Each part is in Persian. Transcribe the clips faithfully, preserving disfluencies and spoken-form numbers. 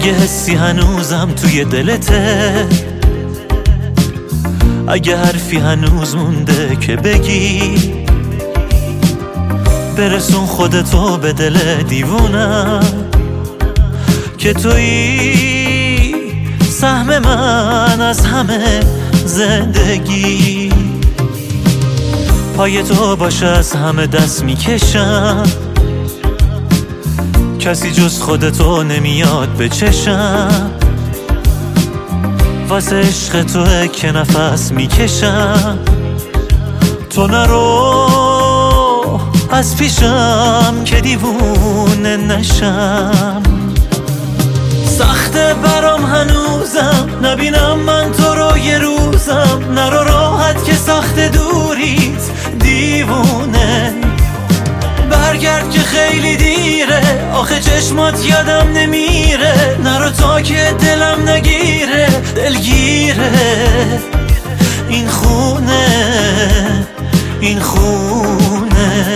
اگه حسی هنوزم توی دلته، اگه حرفی هنوز مونده که بگی، برسون خودتو به دل دیوونم که تویی سهم من از همه زندگی. پای تو باشه از همه دست میکشم، کسی جز خودتو نمیاد به چشم. واسه عشق توه که نفس میکشم، تو نرو از پیشم که دیوونه نشم. سخته برام هنوزم نبینم من تو رو یه روزم، نرو راحت که سخت دوریت دیوونه. برگرد که خیلی دیره، آخه چشمات یادم نمیره، نرو تا که دلم نگیره دلگیره. این خونه این خونه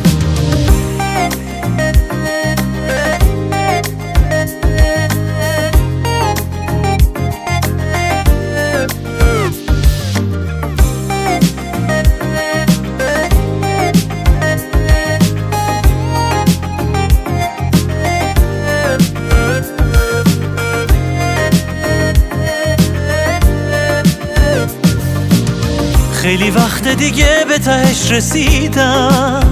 خیلی وقت دیگه به تهش رسیدم،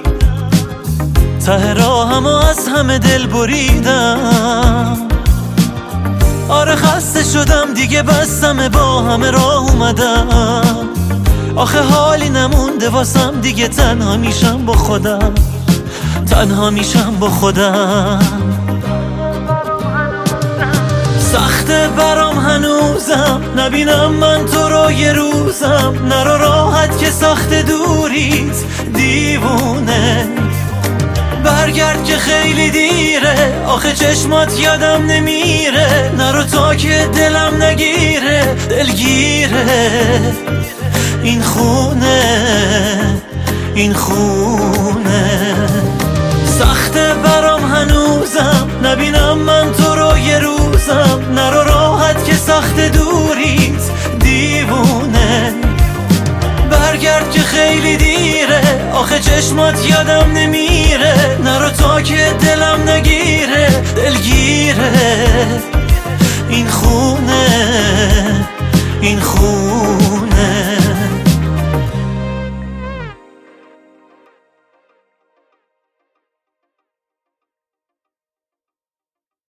ته راهم و از همه دل بریدم. آره خسته شدم دیگه بستم با همه راه اومدم. آخه حالی نمونده واسم دیگه، تنها میشم با خودم، تنها میشم با خودم. سخته برام هنوزم نبینم من تو رو یه روزم، نرو راحت که سخت دوریت دیوونه. برگرد که خیلی دیره، آخه چشمات یادم نمیره، نرو تا که دلم نگیره دلگیره. این خونه این خونه سخته برام هنوزم نبینم من تو رو یه روزم، نرو راحت که سخت دوریت دیوونه. برگرد که خیلی دیره، آخه چشمات یادم نمیره، نرو تا که